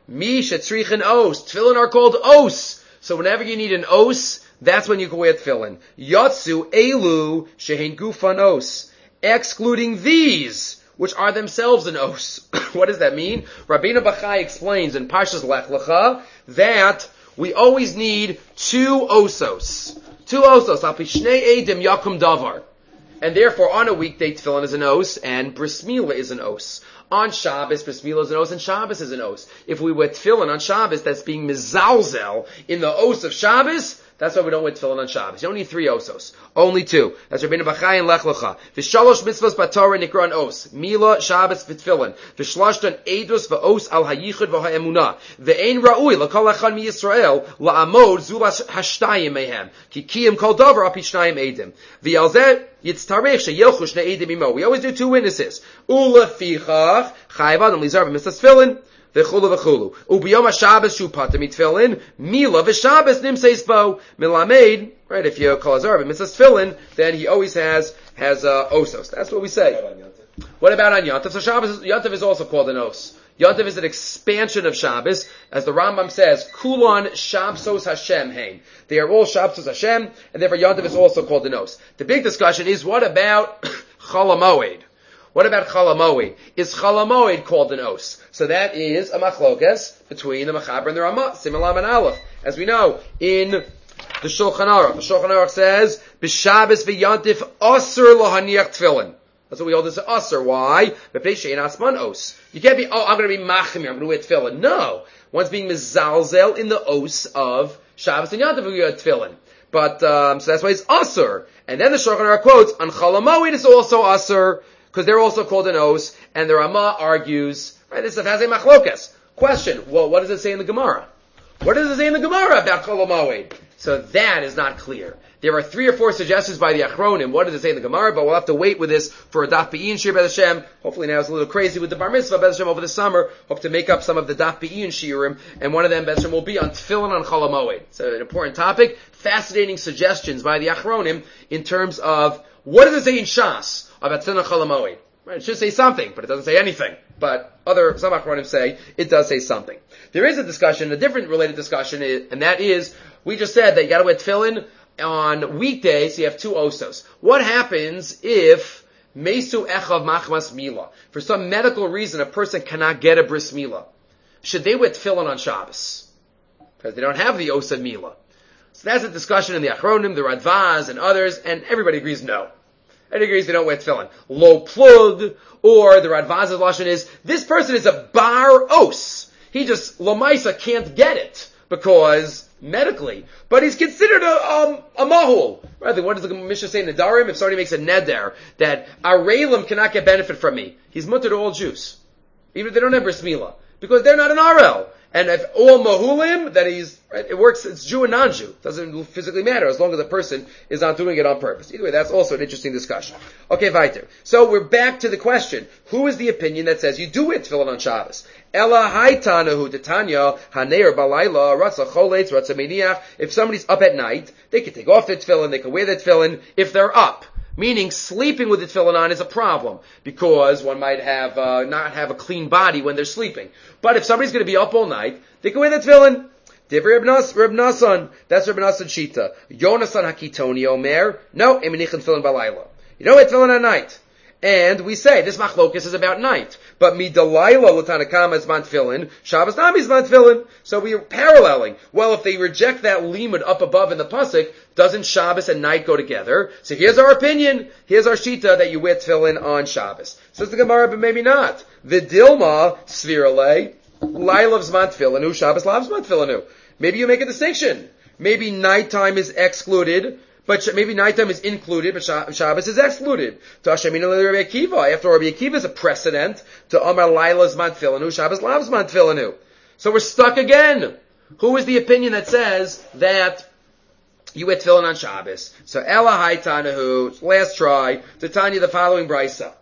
S1: Mi shetzrichin os. Tefillin are called os. So whenever you need an os, that's when you can wear tefillin. Yatsu elu shehin gufan os. Excluding these, which are themselves an os. What does that mean? Rabbeinu Bachai explains in Parshas Lech Lecha that we always need two osos. Two osos. Al pi shnei edim yakum davar. And therefore, on a weekday, tefillin is an os, and bris milah is an os. On Shabbos, bris milah is an os, and Shabbos is an os. If we wear tefillin on Shabbos, that's being mizalzel in the os of Shabbos. That's why we don't wear tefillin on Shabbos. You don't need three osos. Only two. That's Rabbeinu Bachai and Lech Lecha. V'shalosh mitzvos b'Torah nikran os. Mila, Shabbos, v'tefillin. V'shlashtan edus v'os al hayichud v'ha'emunah. V'ein ra'ui l'kol echad mi-Yisrael la'amod zulas hashtayim mehem. Ki kiyim kol davar api shnayim edim. V'yalzeh yitztarech sheyelchu shnei edim imo. We always do two witnesses. Ulefichach chayav adam lizar v'mitzvos tefillin. V'chulu v'chulu. Ubiyom ha-Shabbos shu pater mitfillin, mila v'Shabbos nimseis bo, milamed, right, if you call Azar v'mitzvos tefillin, then he always has, has, uh, osos. That's what we say. What about on Yontif? So Shabbos, Yontif is also called an os. Yontif is an expansion of Shabbos, as the Rambam says, Kulon Shabsos Hashem Hain. They are all Shabsos Hashem, and therefore Yontif is also called an os. The big discussion is, what about Chol HaMoed? What about Chol HaMoed? Is Chol HaMoed called an os? So that is a machlokas between the Machaber and the Ramah, Simalam and Aleph. As we know, in the Shulchan Aruch, the Shulchan Aruch says, B'Shabbos v'Yantif Asur Lohaniach Tefillin. That's what we hold this Asur. Why? B'Pnei she'ein asman os. You can't be, oh, I'm going to be machmir, I'm going to wear tefillin. No. One's being mizalzel in the os of Shabbos and Yantif wear tefillin. But, um, so that's why it's Asur. And then the Shulchan Aruch quotes, on Chol HaMoed it's also Asur, because they're also called an os, and the Ramah argues, right, this stuff has a machlokas. Question, well, what does it say in the Gemara? What does it say in the Gemara about Chol HaMoed? So that is not clear. There are three or four suggestions by the Achronim. What does it say in the Gemara? But we'll have to wait with this for a Daf Be'in Shir B'ez Hashem. Hopefully now it's a little crazy with the Bar Mitzvah B'ez Hashem over the summer. Hope to make up some of the Daf Be'in Shirim, and one of them B'ez Hashem will be on Tefillin on Chol HaMoed. It's an important topic. Fascinating suggestions by the Achronim in terms of what does it say in Shas about Tefillin on Chol HaMoed. Right, it should say something, but it doesn't say anything. But other, some Achronim say it does say something. There is a discussion, a different related discussion, and that is, we just said that you gotta wear tefillin on weekdays, so you have two osos. What happens if Mesu Echav Machmas Mila? For some medical reason, a person cannot get a bris Mila. Should they wear tefillin on Shabbos? Because they don't have the Osa Mila. So that's a discussion in the Achronim, the Radvaz, and others, and everybody agrees no. Everybody agrees they don't wear tefillin. Lo plug, or the Radvaz's lashon is, this person is a bar os. He just, Lamaisa can't get it, because, medically, but he's considered a, um, a mahul. Right? What does the Mishnah say in the Darim? If somebody makes a neder, that Arelim cannot get benefit from me, he's mutter to all Jews. Even if they don't have bris milah. Because they're not an R L. And if all mahulim, that he's, right, it works, it's Jew and non-Jew. It doesn't physically matter as long as the person is not doing it on purpose. Either way, that's also an interesting discussion. Okay, weiter. So we're back to the question. Who is the opinion that says you do wear tefillin on Shabbos? Ella haitanahu detanya haneir balayla ratza choletz ratza meniach. If somebody's up at night, they can take off their tefillin, they can wear their tefillin if they're up. Meaning, sleeping with the tefillin on is a problem, because one might have, uh, not have a clean body when they're sleeping. But if somebody's gonna be up all night, they can wear the tefillin. Divrei Reb Nasan, that's Reb Nasan Shita. Yonasan Hakitoni Omer, no, eminichin tefillin balayla. You don't wear tefillin at night. And we say, this machlokas is about night. But midalayla l'tanakama is man tefillin, Shabbos nami is man tefillin. So we are paralleling. Well, if they reject that limud up above in the pasuk, doesn't Shabbos and night go together? So here's our opinion. Here's our shita that you wear tefillin on Shabbos. Says the Gemara, but maybe not. Vidilma svirale, laila zman tefillinu, Shabbos lav zman tefillinu. Maybe you make a distinction. Maybe nighttime is excluded, but maybe nighttime is included, but Shabbos is excluded. To Hashemina Rabbi Akiva. After Rabbi Akiva is a precedent to Amar Laila Zman Tefillinu, Shabbos Lav Zman Tefillinu. So we're stuck again. Who is the opinion that says that you wear tefillin on Shabbos? So Ella Haitanahu, last try, to Tanya the following brisa.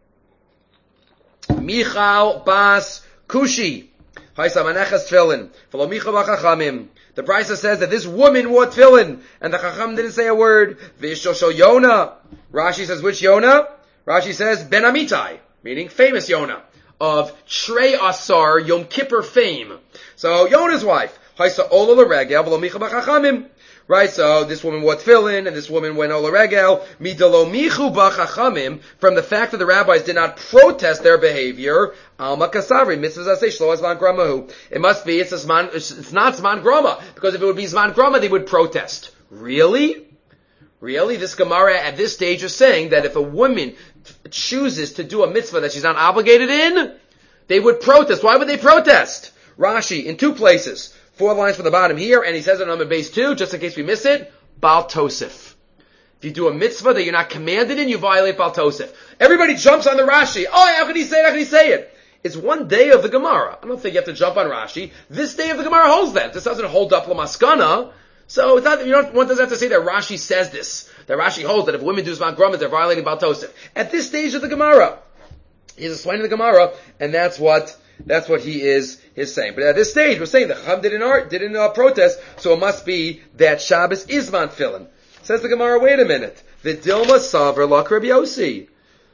S1: Michal Bas Kushi. Haisa Manechas Tefillin. Follow Michal Bachachamim. The brisa says that this woman wore tefillin, and the Chacham didn't say a word. V'ishosho Yona. Rashi says, which Yona? Rashi says, Ben Amitai, meaning famous Yona, of Trei Asar Yom Kippur fame. So Yonah's wife, Haisa Ola L'Regel V'lo Micha B'Chachamim. Right, so this woman wore tefillin, and this woman went ola regel, midalo michu b'chachamim, from the fact that the rabbis did not protest their behavior, alma kasavri, mitzvah zaseh shlo zman gramahu. It must be, it's a zman, it's not zman grama, because if it would be zman grama, they would protest. Really? Really? This Gemara at this stage is saying that if a woman chooses to do a mitzvah that she's not obligated in, they would protest. Why would they protest? Rashi, in two places. Four lines from the bottom here, and he says it on the base two, just in case we miss it, Baal Tosef. If you do a mitzvah that you're not commanded in, you violate Baal Tosef. Everybody jumps on the Rashi. Oh, how can he say it? How can he say it? It's one day of the Gemara. I don't think you have to jump on Rashi. This day of the Gemara holds that. This doesn't hold up Lamaskana. So it's not, you don't, one doesn't have to say that Rashi says this. That Rashi holds that if women do Zman Grama, they're violating Baal Tosef. At this stage of the Gemara, he's explaining the Gemara, and that's what That's what he is, is saying. But at this stage, we're saying the Chacham didn't, art, didn't uh, protest, so it must be that Shabbos is man tefillin. Says the Gemara, wait a minute. The Dilma Savr like Rabbi Yossi.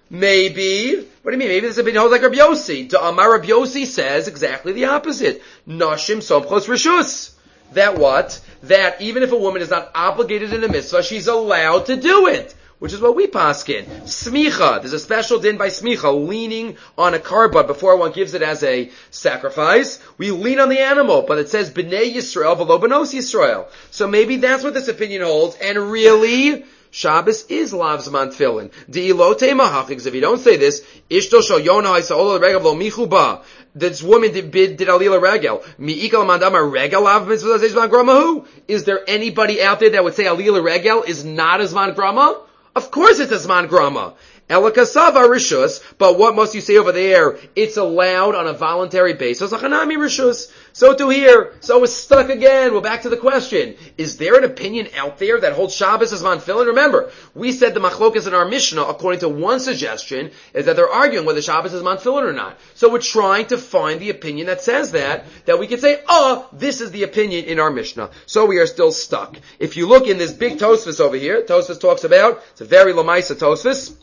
S1: Maybe, what do you mean? Maybe this opinion holds like Rabbi Yossi. The Amar Rabbi Yossi says exactly the opposite. Nashim somchos rishus. That what? That even if a woman is not obligated in a mitzvah, she's allowed to do it. Which is what we paskin. Smicha. There's a special din by smicha, leaning on a karbon before one gives it as a sacrifice. We lean on the animal, but it says B'nai Yisrael v'lo B'nos Yisrael. So maybe that's what this opinion holds, and really, Shabbos is lav zman tefillin. Di'ilote mahachik. If you don't say this, Ishto shel Yonah ha'isa'ol regel v'lo michu ba. This woman did, did alila regel. Mi'ikal mandama regel lav mitzvah zman gramahu. Is there anybody out there that would say alila regel is not a zman grama? Of course it's a Zman Grama. Elakasava Rishus, but what must you say over there? It's allowed on a voluntary basis. Achanami Rishus. So to here. So we're stuck again. We're back to the question. Is there an opinion out there that holds Shabbos as Zman Tefillin? Remember, we said the machlokas in our Mishnah, according to one suggestion, is that they're arguing whether Shabbos is Zman Tefillin or not. So we're trying to find the opinion that says that, that we can say, oh, this is the opinion in our Mishnah. So we are still stuck. If you look in this big Tosfos over here, Tosfos talks about, it's a very Lamaisa Tosfos,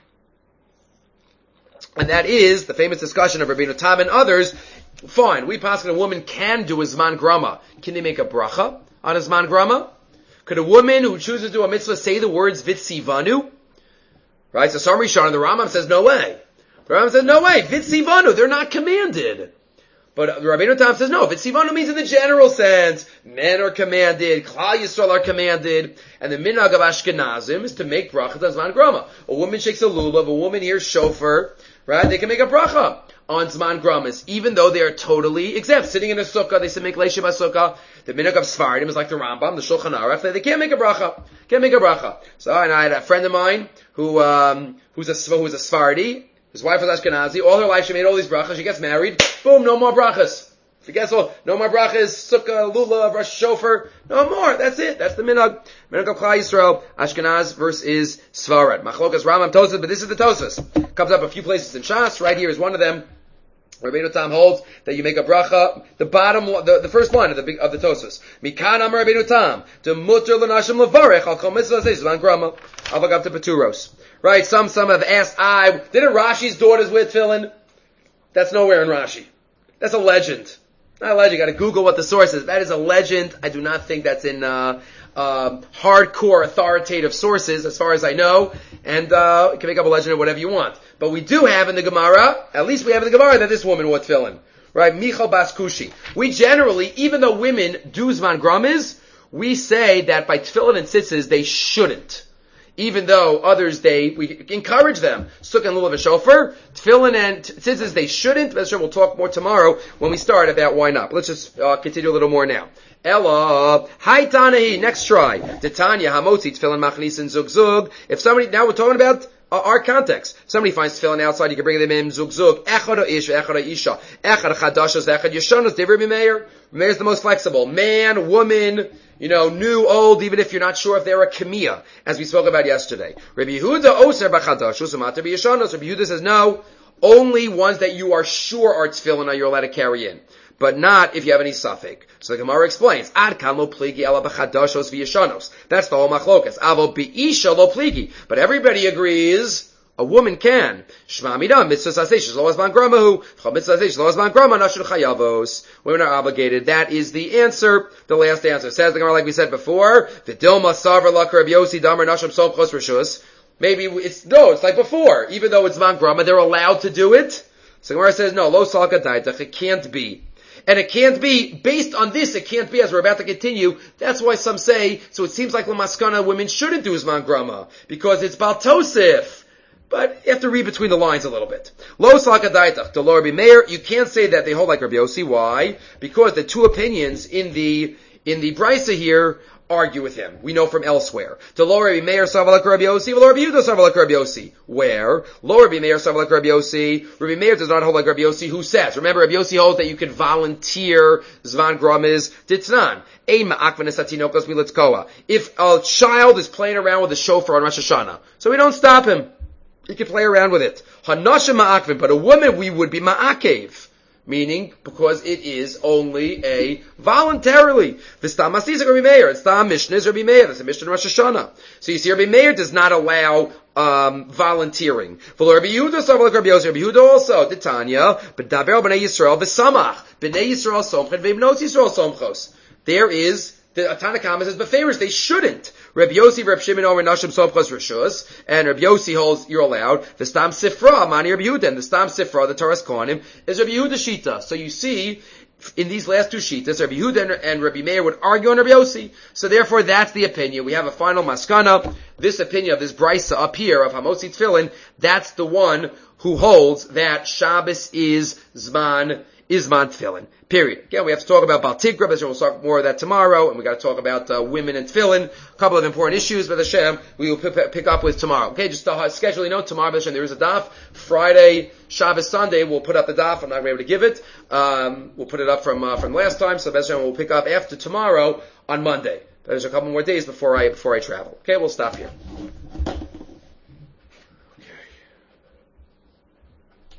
S1: and that is the famous discussion of Rabbeinu Tam and others. Fine, we pass that a woman can do a Zman Grama. Can they make a bracha on a Zman Grama? Could a woman who chooses to do a mitzvah say the words Vitzivanu? Right, so some Rishon, the Rambam says no way. The Rambam says no way, Vitzivanu, they're not commanded. But Rabbeinu Tam says no, Vitzivanu means in the general sense, men are commanded, Klal Yisrael are commanded, and the minhag of Ashkenazim is to make bracha on Zman Grama. A woman shakes a lulav, a woman hears shofar, right? They can make a bracha on Zman Gramas, even though they are totally exempt. Sitting in a sukkah, they say make leishim sukkah. The minhag of Sfardim is like the Rambam, the Shulchan Aruch. They can't make a bracha. Can't make a bracha. So, and I had a friend of mine who, um, who's a, who's a Sfardi. His wife was Ashkenazi. All her life she made all these brachas. She gets married. Boom, no more brachas. Forget all. No more brachas. Sukkah, lulav, Rosh Shofar. No more. That's it. That's the minhag. Minhag of Klal Yisrael. Ashkenaz versus Sfarad. Machlokas Rambam Tosfos, but this is the Tosfos. Comes up a few places in Shas. Right here is one of them. Rabbeinu Tam holds that you make a bracha. The bottom, the, the first line of the of the Tosfos. Mikan Amar Rabbeinu Tam to muter l'nashim levarech al kol mitzvah zman grama. Avagav to Peturos. Right? Some some have asked, I didn't Rashi's daughters wear tefillin? That's nowhere in Rashi. That's a legend. Not a legend. You got to Google what the source is. That is a legend. I do not think that's in uh, uh, hardcore authoritative sources, as far as I know. And uh, you can make up a legend or whatever you want. But we do have in the Gemara, at least we have in the Gemara, that this woman wore tefillin. Right? Michal Bas Kushi. We generally, even though women do Zman Gramas, we say that by tefillin and tzitzis, they shouldn't. Even though others, they, we encourage them. Sukkah and lulav and shofar. Tefillin and tzitzis, they shouldn't. But we'll talk more tomorrow when we start about why not. But let's just uh, continue a little more now. Ella, hi Tanahi, next try. Titania, hamotzi, tefillin machnis and zug zug. If somebody, now we're talking about uh, our context. Somebody finds tefillin outside, you can bring them in, zug zug. Echad ish, echad isha. Echad chadashos, echad yeshanos, Devar Meir. Meir is the most flexible. Man, woman, you know, new, old, even if you're not sure if they're a kamiya, as we spoke about yesterday. Rabbi Yehuda oser b'chadashos, umater b'yeshanos. Rabbi Yehuda says no, only ones that you are sure are tefillin are you allowed to carry in. But not if you have any suffix. So the Gemara explains, Ad kan lo pligi ela b'chadashos v'yeshanos. That's the whole machlokas. Avo bi'isha lo pligi. But everybody agrees, A woman can. Shema midam, mitzvah saseh, shelo azman gramahu. Chol mitzvah saseh, shelo azman grama, nashul chayavos. Women are obligated. That is the answer, the last answer. Says the Gemara like we said before, V'dilma savar laka Rabbi Yossi damar nasham somchos rishus. Maybe it's, no, it's like before. Even though it's zman grama, they're allowed to do it. So the Gemara says, no, lo salka daitach, it can't be. And it can't be, based on this, it can't be, as we're about to continue. That's why some say, so it seems like Lamaskana, women shouldn't do Zman Grama, because it's Bal Tosif. But you have to read between the lines a little bit. Lo Salkadaitach, to Rabbi Meir, you can't say that they hold like Rabbi Yossi. Why? Because the two opinions in the, in the Brisa here, argue with him. We know from elsewhere. To Lo Rabbi Meir Savalak Rabbi Yossi, Lo Rabbi Yehuda Savalak Rabbi Yossi. Where? Lo Rabbi Meir Savalak Rabbi Yossi. Rabbi Meir does not hold like Rabbi Yossi, who says, remember, Rabbi Yossi holds that you can volunteer Zvan Gramiz Ditznan. If a child is playing around with a shofar on Rosh Hashanah, so we don't stop him. He can play around with it. Hanasha ma'akvin, but a woman we would be ma'akev. Meaning, because it is only a voluntarily. The Stam Masisa Rabbi Meir, and Stam Mishnah is Rabbi Meir, that's a Mishnah in Rosh Hashanah. So you see, Rabbi Meir does not allow, um, volunteering. For Rabbi Yehuda, so like Rabbi Yossi, Rabbi Yehuda also, Titania, but Daber B'nai Yisrael, V'samach, B'nai Yisrael Somchot, V'ibnot Yisrael Somchos. There is, the Tanakama says, but favors, they shouldn't. Rabbi Yossi, Rabbi Shimon, Omer Nashim Somchos Rishus, and Rabbi Yossi holds you're allowed. The Stam Sifra, Mani Rabbi Yehuda, and the Stam Sifra, the Torah's Kohanim, is Rabbi Yehuda Shita. So you see, in these last two Shitas, Rabbi Yehuda and, and Rabbi Meir would argue on Rabbi Yossi. So therefore, that's the opinion. We have a final maskana. This opinion of this brisa up here of Hamotzi Tefillin, that's the one who holds that Shabbos is Zman, is Zman Tefillin. Period. Again, we have to talk about Baal Tigra, but we'll talk more of that tomorrow, and we got to talk about uh, women and tefillin, a couple of important issues, but Hashem, we will p- p- pick up with tomorrow. Okay, just a scheduling note, tomorrow, Hashem, there is a daf. Friday, Shabbos, Sunday, we'll put up the daf. I'm not able to give it. Um, we'll put it up from uh, from last time, so Hashem, we'll pick up after tomorrow on Monday. There's a couple more days before I before I travel. Okay, we'll stop here.